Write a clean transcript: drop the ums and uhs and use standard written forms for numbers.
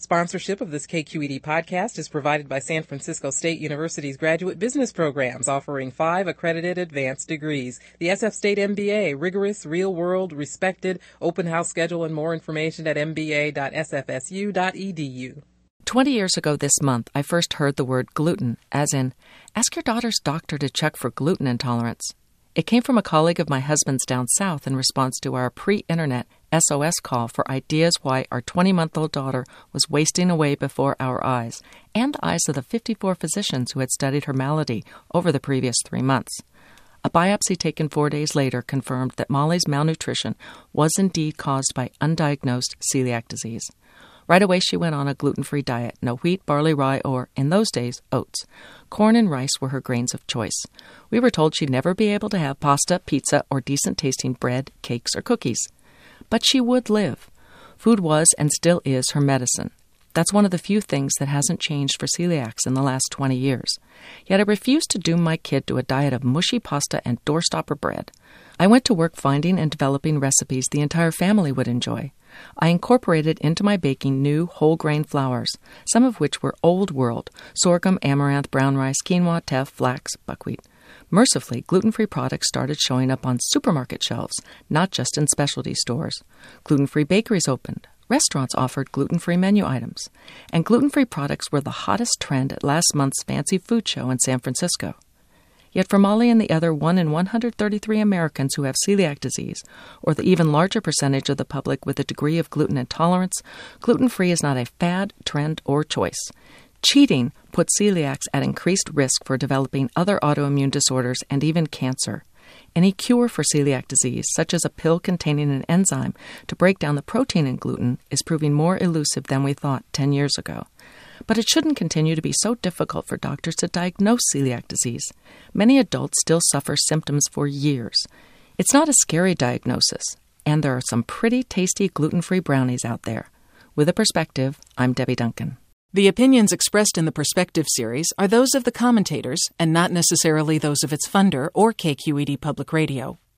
Sponsorship of this KQED podcast is provided by San Francisco State University's graduate business programs, offering 5 accredited advanced degrees. The SF State MBA, rigorous, real-world, respected, open house schedule, and more information at mba.sfsu.edu. 20 years ago this month, I first heard the word gluten, as in, ask your daughter's doctor to check for gluten intolerance. It came from a colleague of my husband's down south in response to our pre-internet SOS call for ideas why our 20-month-old daughter was wasting away before our eyes, and the eyes of the 54 physicians who had studied her malady over the previous 3 months. A biopsy taken 4 days later confirmed that Molly's malnutrition was indeed caused by undiagnosed celiac disease. Right away, she went on a gluten-free diet, no wheat, barley, rye, or, in those days, oats. Corn and rice were her grains of choice. We were told she'd never be able to have pasta, pizza, or decent-tasting bread, cakes, or cookies. But she would live. Food was and still is her medicine. That's one of the few things that hasn't changed for celiacs in the last 20 years. Yet I refused to doom my kid to a diet of mushy pasta and doorstopper bread. I went to work finding and developing recipes the entire family would enjoy. I incorporated into my baking new whole grain flours, some of which were old world: sorghum, amaranth, brown rice, quinoa, teff, flax, buckwheat. Mercifully, gluten-free products started showing up on supermarket shelves, not just in specialty stores. Gluten-free bakeries opened. Restaurants offered gluten-free menu items. And gluten-free products were the hottest trend at last month's fancy food show in San Francisco. Yet for Molly and the other 1 in 133 Americans who have celiac disease, or the even larger percentage of the public with a degree of gluten intolerance, gluten-free is not a fad, trend, or choice. Cheating puts celiacs at increased risk for developing other autoimmune disorders and even cancer. Any cure for celiac disease, such as a pill containing an enzyme to break down the protein in gluten, is proving more elusive than we thought 10 years ago. But it shouldn't continue to be so difficult for doctors to diagnose celiac disease. Many adults still suffer symptoms for years. It's not a scary diagnosis, and there are some pretty tasty gluten-free brownies out there. With a Perspective, I'm Debbie Duncan. The opinions expressed in the Perspective series are those of the commentators and not necessarily those of its funder or KQED Public Radio.